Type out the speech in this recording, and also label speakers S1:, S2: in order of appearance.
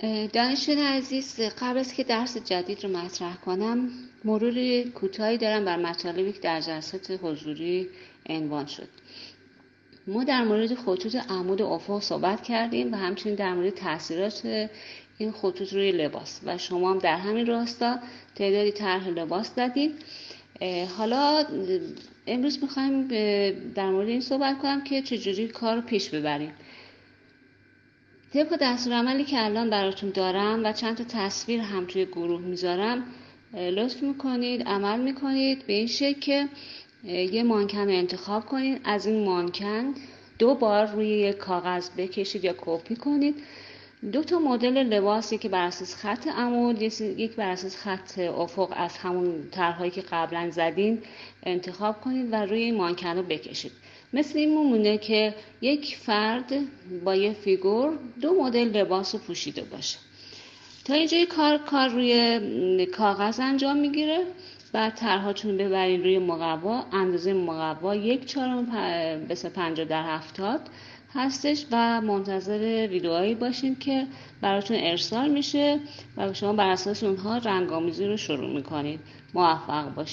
S1: دانشجویان عزیز، قبل از که درس جدید رو مطرح کنم مرور کوتاهی دارم بر مطالبی که در جلسات حضوری عنوان شد. ما در مورد خطوط عمود افق صحبت کردیم و همچنین در مورد تاثیرات این خطوط روی لباس و شما هم در همین راستا تعدادی طرح لباس دادید. حالا امروز میخوایم در مورد این صحبت کنم که چجوری کار رو پیش ببریم. طبق دستورالعملی که الان براتون دارم و چند تا تصویر هم توی گروه میذارم، لطف میکنید عمل میکنید به این شکل که یه مانکن رو انتخاب کنید. از این مانکن 2 بار روی یک کاغذ بکشید یا کپی کنید. 2 تا مدل لباسی که بر اساس خط عمود، یک بر اساس خط افق از همون طرح‌هایی که قبلا زدین انتخاب کنید و روی این مانکن رو بکشید. مثل این مونه که یک فرد با یه فیگور 2 مدل لباس رو پوشیده باشه. تا اینجای کار روی کاغذ انجام میگیره. بعد طرحاتون ببرین روی مقوا. اندازه مقوا 1/4 50x70 هستش و منتظر ویدئوهایی باشین که براتون ارسال میشه و شما بر اساس اونها رنگ‌آمیزی رو شروع میکنید. موفق باشید.